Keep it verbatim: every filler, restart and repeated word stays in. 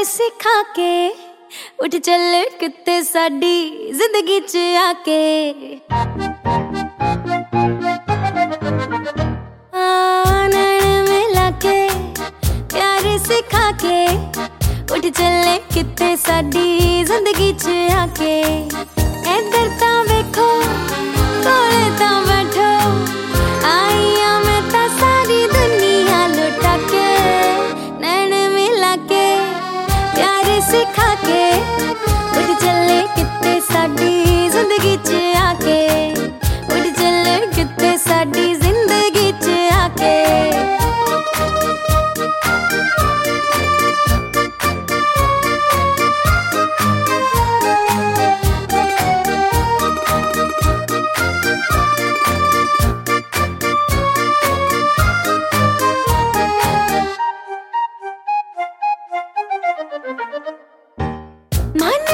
सिखा के उठ चल किते साडी जिंदगी च आके। नैन मिला के प्यार सिखा के उठ चले किते साडी जिंदगी च आके। इधर ता वेखो कोले ता बैठो आईया मैं ता सारी दुनिया लुटा के। नैन मिला के प्यार सिखा के उठ चले किते साडी जिंदगी च आके। उठ चले किते साडी जिंदगी च आके। मन